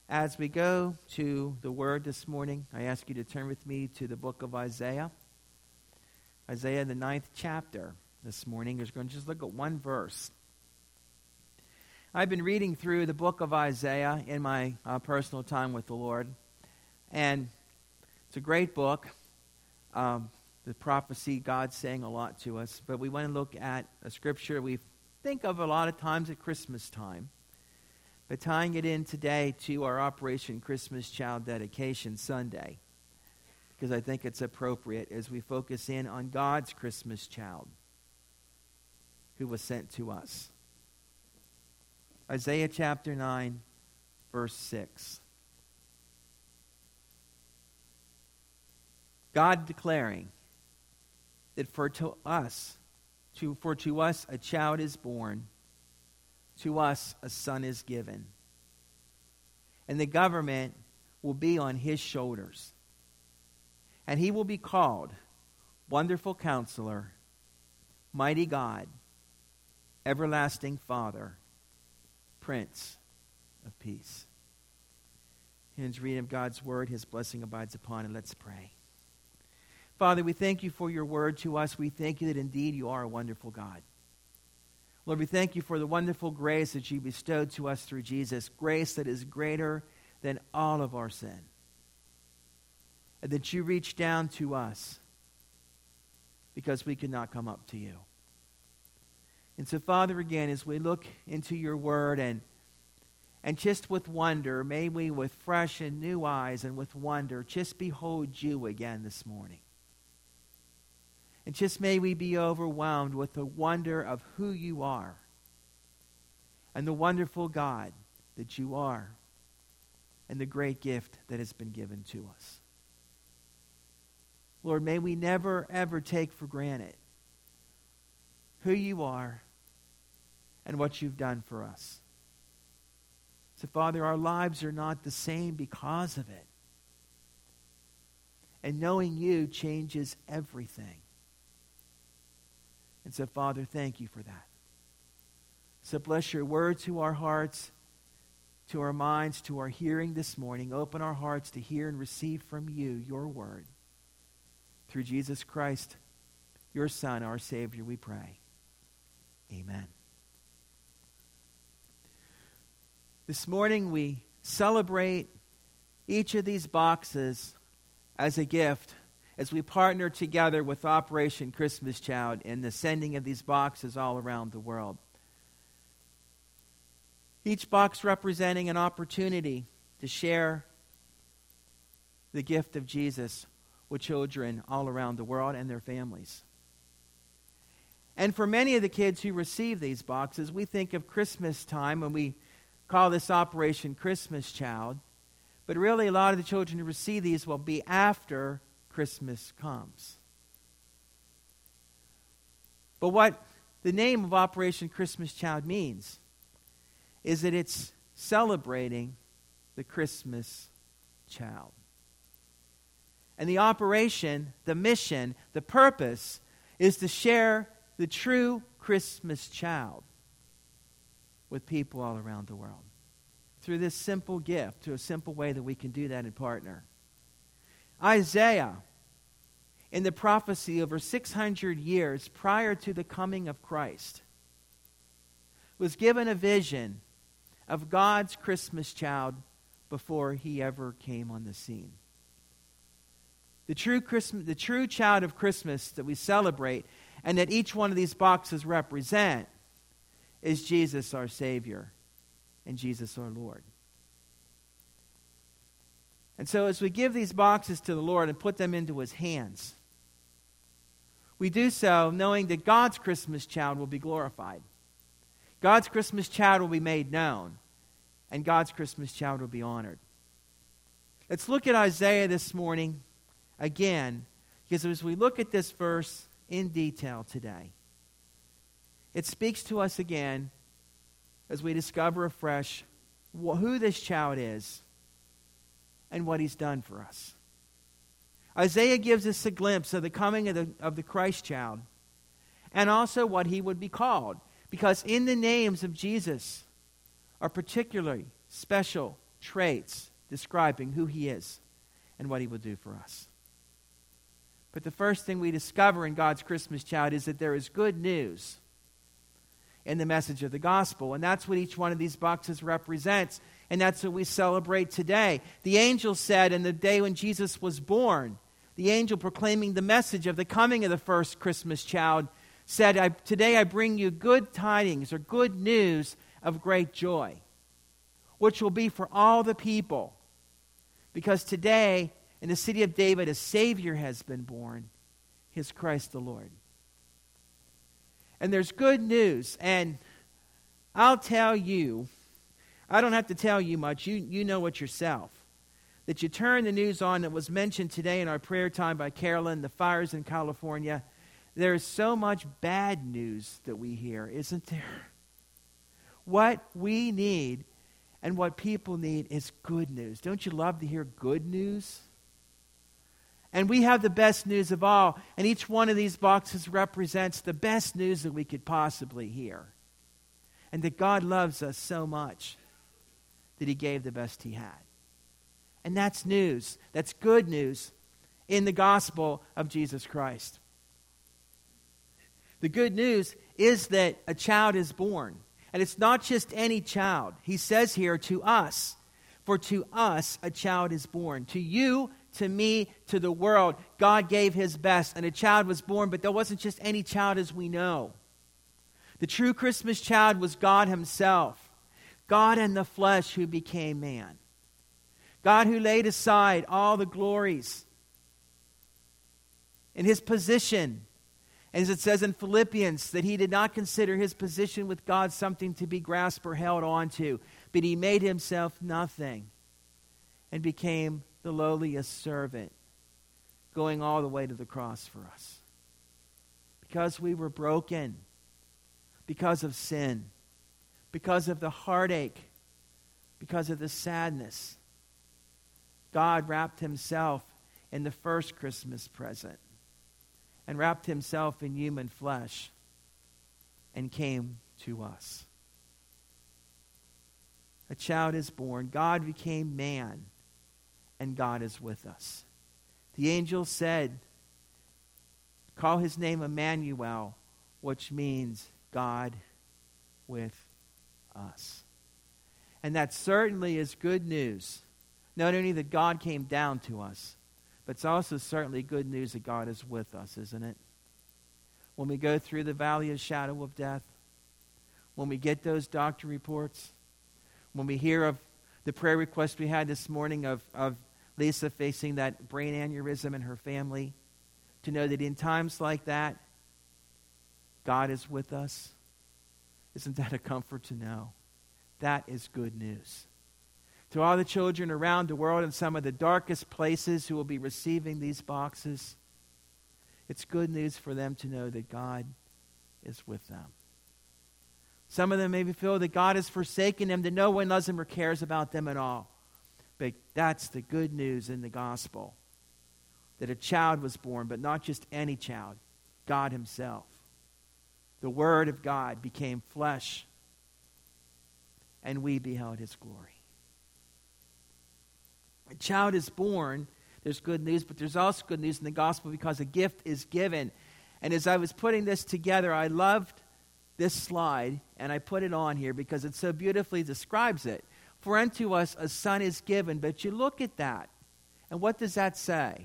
As we go to the Word this morning, I ask you to turn with me to the book of Isaiah. Isaiah, the 9th chapter this morning. We're going to just look at one verse. I've been reading through the book of Isaiah in my personal time with the Lord. And it's a great book. The prophecy, God's saying a lot to us. But we want to look at a scripture we think of a lot of times at Christmas time. But tying it in today to our Operation Christmas Child Dedication Sunday, because I think it's appropriate as we focus in on God's Christmas child who was sent to us. Isaiah chapter 9, verse 6. God declaring that for to us a child is born, to us a son is given, and the government will be on his shoulders. And he will be called Wonderful Counselor, Mighty God, Everlasting Father, Prince of Peace. Here's reading of God's Word. His blessing abides upon it. Let's pray. Father, we thank you for your word to us. We thank you that indeed you are a wonderful God. Lord, we thank you for the wonderful grace that you bestowed to us through Jesus, grace that is greater than all of our sin, and that you reached down to us because we could not come up to you. And so, Father, again, as we look into your word and just with wonder, may we with fresh and new eyes and with wonder just behold you again this morning. And just may we be overwhelmed with the wonder of who you are and the wonderful God that you are and the great gift that has been given to us. Lord, may we never, ever take for granted who you are and what you've done for us. So, Father, our lives are not the same because of it. And knowing you changes everything. And so, Father, thank you for that. So bless your word to our hearts, to our minds, to our hearing this morning. Open our hearts to hear and receive from you your word. Through Jesus Christ, your Son, our Savior, we pray. Amen. This morning we celebrate each of these boxes as a gift as we partner together with Operation Christmas Child in the sending of these boxes all around the world. Each box representing an opportunity to share the gift of Jesus with children all around the world and their families. And for many of the kids who receive these boxes, we think of Christmas time when we call this Operation Christmas Child. But really, a lot of the children who receive these will be after Christmas comes. But what the name of Operation Christmas Child means is that it's celebrating the Christmas child. And the operation, the mission, the purpose is to share the true Christmas child with people all around the world. Through this simple gift, through a simple way that we can do that and partner. Isaiah, in the prophecy over 600 years prior to the coming of Christ, was given a vision of God's Christmas child before he ever came on the scene. The true child of Christmas that we celebrate and that each one of these boxes represent is Jesus our Savior and Jesus our Lord. And so as we give these boxes to the Lord and put them into his hands, we do so knowing that God's Christmas child will be glorified. God's Christmas child will be made known. And God's Christmas child will be honored. Let's look at Isaiah this morning again, because as we look at this verse in detail today, it speaks to us again as we discover afresh who this child is and what he's done for us. Isaiah gives us a glimpse of the coming of the Christ child and also what he would be called. Because in the names of Jesus are particularly special traits describing who he is and what he will do for us. But the first thing we discover in God's Christmas child is that there is good news in the message of the gospel. And that's what each one of these boxes represents. And that's what we celebrate today. The angel said in the day when Jesus was born, the angel proclaiming the message of the coming of the first Christmas child said, today I bring you good tidings or good news of great joy, which will be for all the people. Because today, in the city of David, a Savior has been born, his Christ the Lord. And there's good news, and I'll tell you, I don't have to tell you much, you know it yourself, that you turn the news on that was mentioned today in our prayer time by Carolyn, the fires in California. There is so much bad news that we hear, isn't there? What we need and what people need is good news. Don't you love to hear good news? And we have the best news of all, and each one of these boxes represents the best news that we could possibly hear. And that God loves us so much that he gave the best he had. And that's news. That's good news in the gospel of Jesus Christ. The good news is that a child is born. And it's not just any child. He says here, to us. For to us a child is born. To you, to me, to the world, God gave his best. And a child was born, but there wasn't just any child as we know. The true Christmas child was God himself. God in the flesh who became man. God who laid aside all the glories in his position. As it says in Philippians, that he did not consider his position with God something to be grasped or held on to, but he made himself nothing and became the lowliest servant, going all the way to the cross for us. Because we were broken, because of sin, because of the heartache, because of the sadness, God wrapped himself in the first Christmas present and wrapped himself in human flesh and came to us. A child is born. God became man, and God is with us. The angel said, call his name Emmanuel, which means God with us. And that certainly is good news. Not only that God came down to us, but it's also certainly good news that God is with us, isn't it? When we go through the valley of shadow of death, when we get those doctor reports, when we hear of the prayer request we had this morning of Lisa facing that brain aneurysm in her family, to know that in times like that, God is with us. Isn't that a comfort to know? That is good news. To all the children around the world in some of the darkest places who will be receiving these boxes, it's good news for them to know that God is with them. Some of them maybe feel that God has forsaken them, that no one loves them or cares about them at all. But that's the good news in the gospel. That a child was born, but not just any child. God himself. The Word of God became flesh, and we beheld his glory. A child is born, there's good news, but there's also good news in the gospel because a gift is given. And as I was putting this together, I loved this slide, and I put it on here because it so beautifully describes it. For unto us a son is given, but you look at that, and what does that say?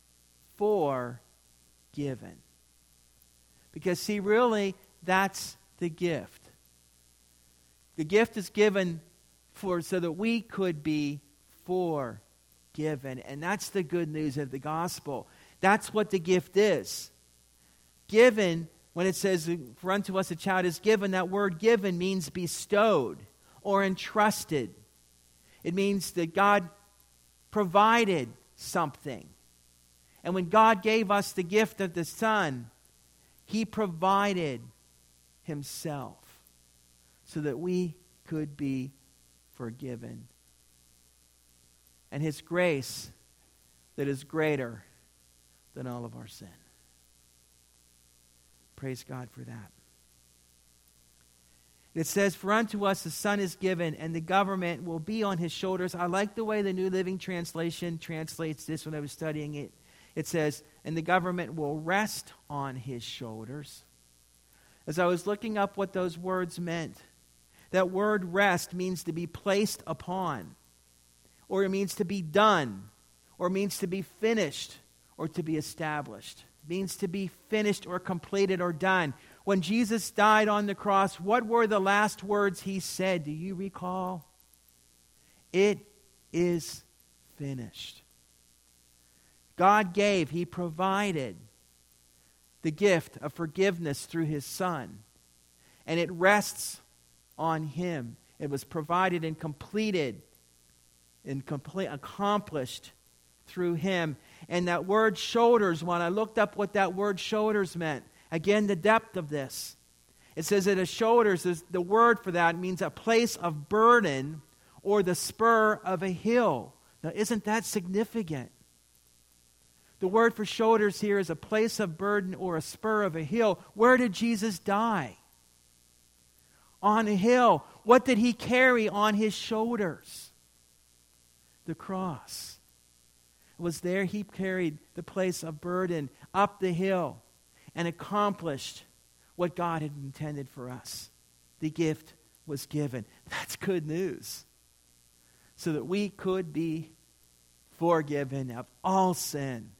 Forgiven. Because see, really, that's the gift. The gift is given so that we could be forgiven. And that's the good news of the gospel. That's what the gift is. Given, when it says, for unto us a child is given, that word given means bestowed or entrusted. It means that God provided something. And when God gave us the gift of the Son, he provided himself so that we could be forgiven. And his grace that is greater than all of our sin. Praise God for that. It says, for unto us a son is given, and the government will be on his shoulders. I like the way the New Living Translation translates this when I was studying it. It says, and the government will rest on his shoulders. As I was looking up what those words meant, that word rest means to be placed upon, or it means to be done, or it means to be finished, or to be established. It means to be finished or completed or done. When Jesus died on the cross, what were the last words he said? Do you recall? It is finished. God gave, he provided the gift of forgiveness through his Son. And it rests on him. It was provided and completed and accomplished through him. And that word shoulders, when I looked up what that word shoulders meant, again, the depth of this. It says that a shoulders, is the word for that means a place of burden or the spur of a hill. Now, isn't that significant? The word for shoulders here is a place of burden or a spur of a hill. Where did Jesus die? On a hill. What did he carry on his shoulders? The cross. It was there he carried the place of burden up the hill and accomplished what God had intended for us. The gift was given. That's good news. So that we could be forgiven of all sin.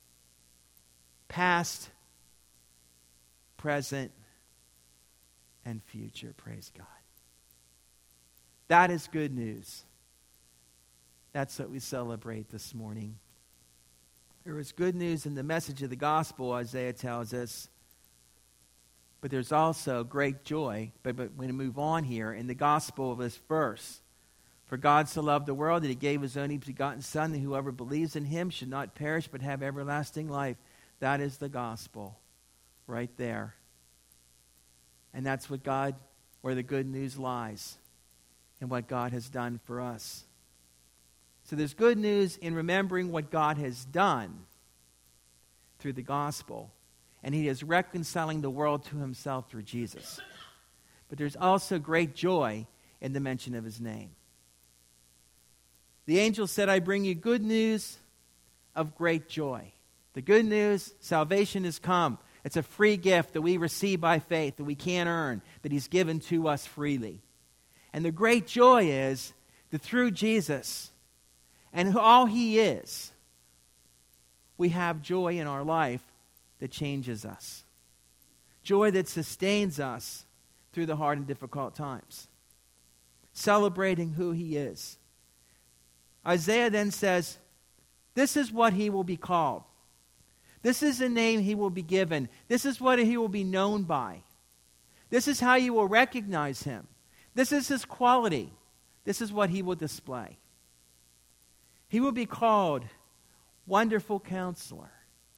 Past, present, and future. Praise God. That is good news. That's what we celebrate this morning. There is good news in the message of the gospel, Isaiah tells us. But there's also great joy. But we're going to move on here in the gospel of this verse. For God so loved the world that he gave his only begotten Son, that whoever believes in him should not perish but have everlasting life. That is the gospel right there. And that's what God, where the good news lies, and what God has done for us. So there's good news in remembering what God has done through the gospel. And he is reconciling the world to himself through Jesus. But there's also great joy in the mention of his name. The angel said, I bring you good news of great joy. The good news, salvation has come. It's a free gift that we receive by faith, that we can't earn, that he's given to us freely. And the great joy is that through Jesus and all he is, we have joy in our life that changes us. Joy that sustains us through the hard and difficult times. Celebrating who he is. Isaiah then says, this is what he will be called. This is the name he will be given. This is what he will be known by. This is how you will recognize him. This is his quality. This is what he will display. He will be called Wonderful Counselor.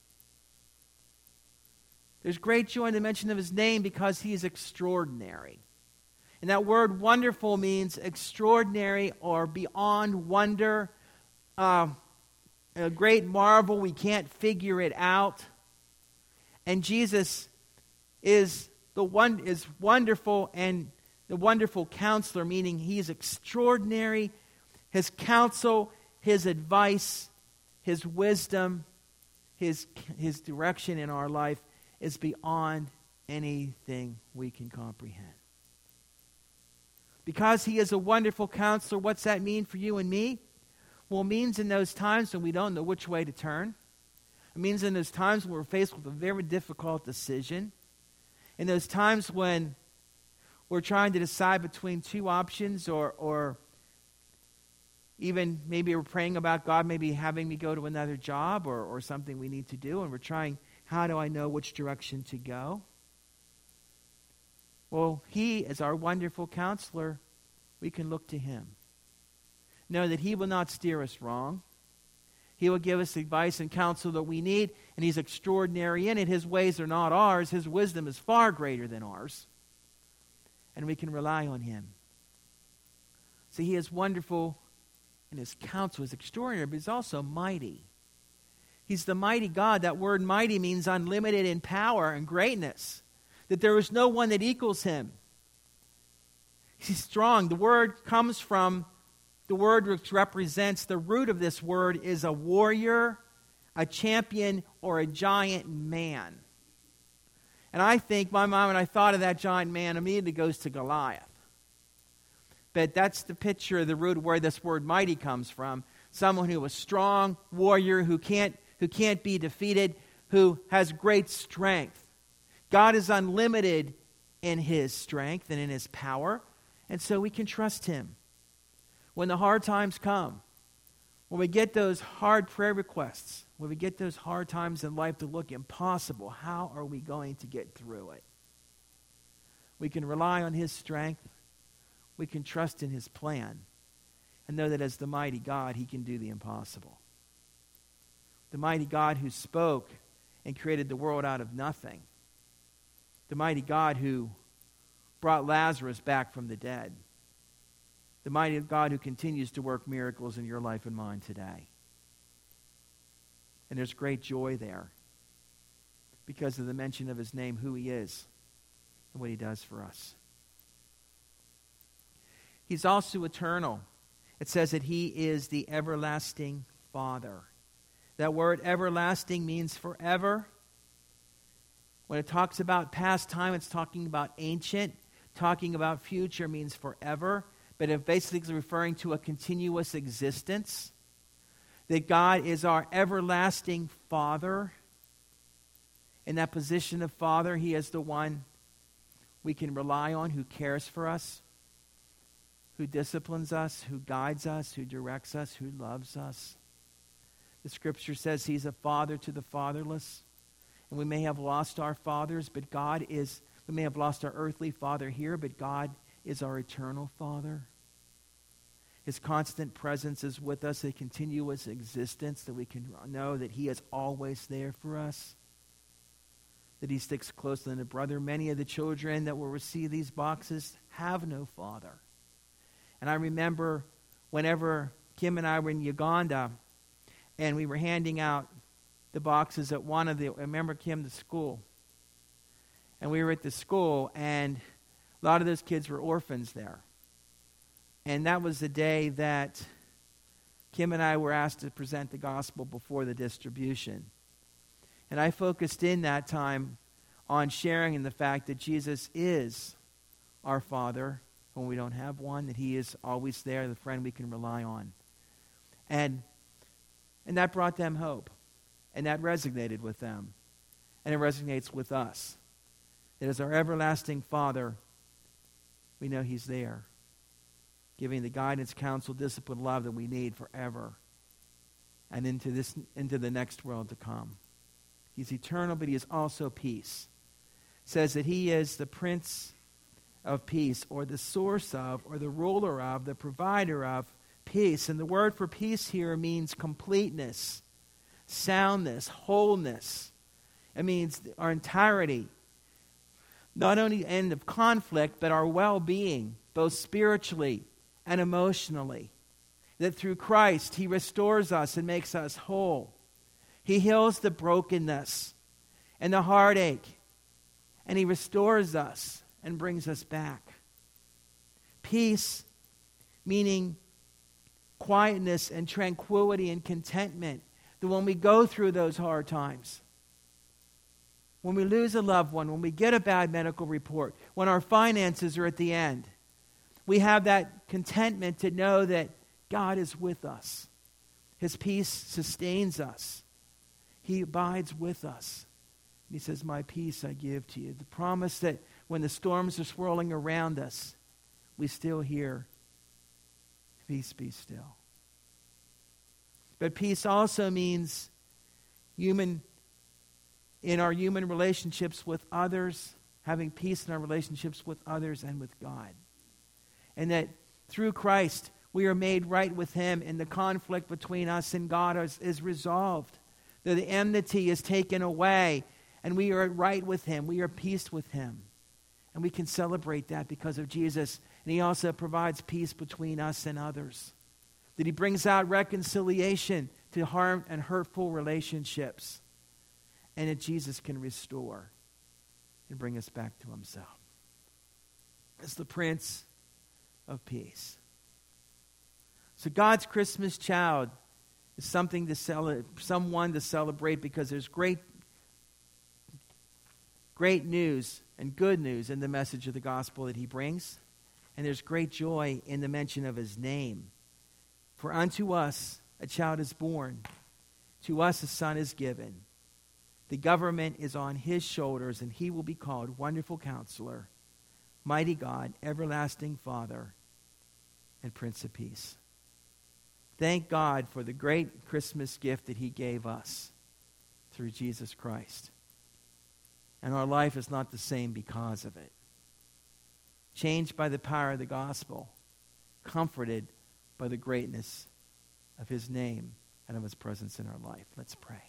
There's great joy in the mention of his name because he is extraordinary. And that word wonderful means extraordinary or beyond wonder. A great marvel, we can't figure it out. And Jesus is wonderful and the wonderful counselor, meaning he's extraordinary. His counsel, his advice, his wisdom, his direction in our life is beyond anything we can comprehend. Because he is a wonderful counselor, what's that mean for you and me? Well, it means in those times when we don't know which way to turn. It means in those times when we're faced with a very difficult decision. In those times when we're trying to decide between two options or even maybe we're praying about God maybe having me go to another job or something we need to do, and we're trying, how do I know which direction to go? Well, he is our wonderful counselor. We can look to him. Know that he will not steer us wrong. He will give us advice and counsel that we need, and he's extraordinary in it. His ways are not ours. His wisdom is far greater than ours. And we can rely on him. See, he is wonderful, and his counsel is extraordinary, but he's also mighty. He's the mighty God. That word mighty means unlimited in power and greatness. That there is no one that equals him. He's strong. The word comes from, the word which represents, the root of this word is a warrior, a champion, or a giant man. And I think, my mind, when I thought of that giant man, immediately goes to Goliath. But that's the picture of the root where this word mighty comes from. Someone who was strong, warrior, who can't be defeated, who has great strength. God is unlimited in his strength and in his power, and so we can trust him. When the hard times come, when we get those hard prayer requests, when we get those hard times in life that look impossible, how are we going to get through it? We can rely on his strength. We can trust in his plan and know that as the mighty God, he can do the impossible. The mighty God who spoke and created the world out of nothing. The mighty God who brought Lazarus back from the dead. The mighty God who continues to work miracles in your life and mine today. And there's great joy there because of the mention of his name, who he is, and what he does for us. He's also eternal. It says that he is the everlasting Father. That word everlasting means forever. When it talks about past time, it's talking about ancient. Talking about future means forever. But it basically is referring to a continuous existence. That God is our everlasting Father. In that position of Father, he is the one we can rely on, who cares for us, who disciplines us, who guides us, who directs us, who loves us. The scripture says he's a father to the fatherless. And we may have lost our fathers, but we may have lost our earthly father here, but God is our eternal Father. His constant presence is with us, a continuous existence that we can know that he is always there for us, that he sticks closer than a brother. Many of the children that will receive these boxes have no father. And I remember whenever Kim and I were in Uganda and we were handing out the boxes at I remember Kim, the school. And we were at the school and a lot of those kids were orphans there. And that was the day that Kim and I were asked to present the gospel before the distribution. And I focused in that time on sharing in the fact that Jesus is our Father when we don't have one, that he is always there, the friend we can rely on. And that brought them hope. And that resonated with them. And it resonates with us. That as our everlasting Father, we know he's there, giving the guidance, counsel, discipline, love that we need forever and into the next world to come. He's eternal, but he is also peace. It says that he is the Prince of Peace, or the source of, or the ruler of, the provider of peace. And the word for peace here means completeness, soundness, wholeness. It means our entirety. Not only the end of conflict, but our well-being, both spiritually and emotionally. That through Christ, he restores us and makes us whole. He heals the brokenness and the heartache. And he restores us and brings us back. Peace, meaning quietness and tranquility and contentment. That when we go through those hard times, when we lose a loved one, when we get a bad medical report, when our finances are at the end, we have that contentment to know that God is with us. His peace sustains us. He abides with us. He says, my peace I give to you. The promise that when the storms are swirling around us, we still hear, peace be still. But peace also means in our human relationships with others, having peace in our relationships with others and with God. And that through Christ, we are made right with him, and the conflict between us and God is resolved. That the enmity is taken away, and we are right with him. We are at peace with him. And we can celebrate that because of Jesus. And he also provides peace between us and others. That he brings out reconciliation to harm and hurtful relationships. And that Jesus can restore and bring us back to himself. As the Prince of peace. So God's Christmas child is something to someone to celebrate, because there's great news and good news in the message of the gospel that he brings. And there's great joy in the mention of his name. For unto us a child is born, to us a son is given. The government is on his shoulders, and he will be called Wonderful Counselor, Mighty God, Everlasting Father, and Prince of Peace. Thank God for the great Christmas gift that he gave us through Jesus Christ. And our life is not the same because of it. Changed by the power of the gospel, comforted by the greatness of his name and of his presence in our life. Let's pray.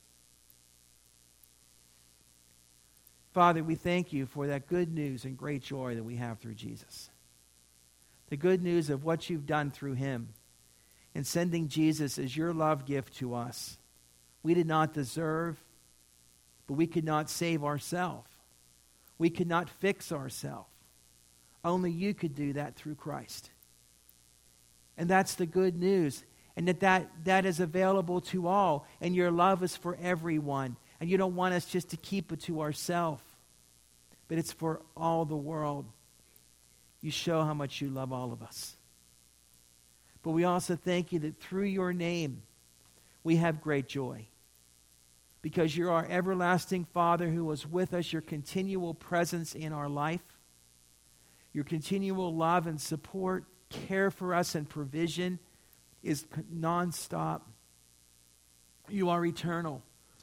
Father, we thank you for that good news and great joy that we have through Jesus. The good news of what you've done through him in sending Jesus as your love gift to us. We did not deserve, but we could not save ourselves. We could not fix ourselves. Only you could do that through Christ. And that's the good news. And that is available to all. And your love is for everyone. And you don't want us just to keep it to ourselves, but it's for all the world. You show how much you love all of us. But we also thank you that through your name, we have great joy. Because you're our everlasting Father who was with us, your continual presence in our life, your continual love and support, care for us and provision is nonstop. You are eternal.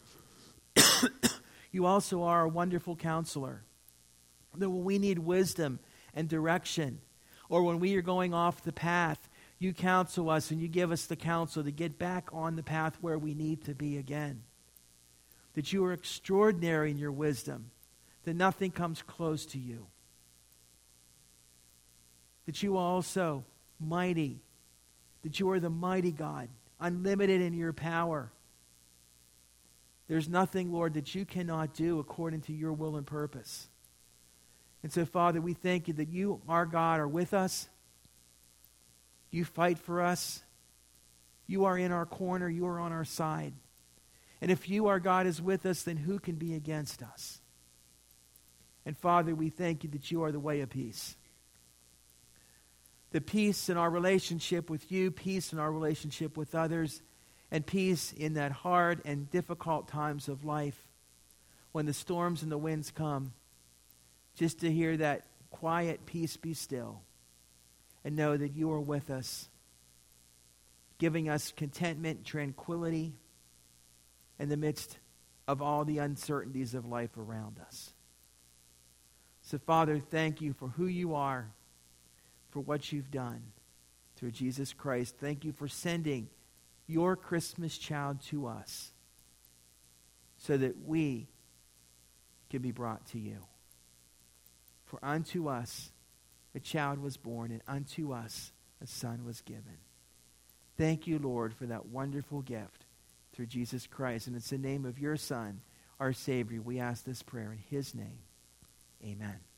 You also are a wonderful counselor. That when we need wisdom and direction, or when we are going off the path, you counsel us and you give us the counsel to get back on the path where we need to be again. That you are extraordinary in your wisdom, that nothing comes close to you. That you are also mighty, that you are the mighty God, unlimited in your power. There's nothing, Lord, that you cannot do according to your will and purpose. And so, Father, we thank you that you, our God, are with us. You fight for us. You are in our corner. You are on our side. And if you, our God, is with us, then who can be against us? And Father, we thank you that you are the way of peace. The peace in our relationship with you, peace in our relationship with others, and peace in that hard and difficult times of life when the storms and the winds come. Just to hear that quiet peace be still and know that you are with us, giving us contentment, tranquility in the midst of all the uncertainties of life around us. So, Father, thank you for who you are, for what you've done through Jesus Christ. Thank you for sending your Christmas child to us so that we can be brought to you. For unto us a child was born, and unto us a son was given. Thank you, Lord, for that wonderful gift through Jesus Christ. And it's the name of your Son, our Savior, we ask this prayer in his name. Amen.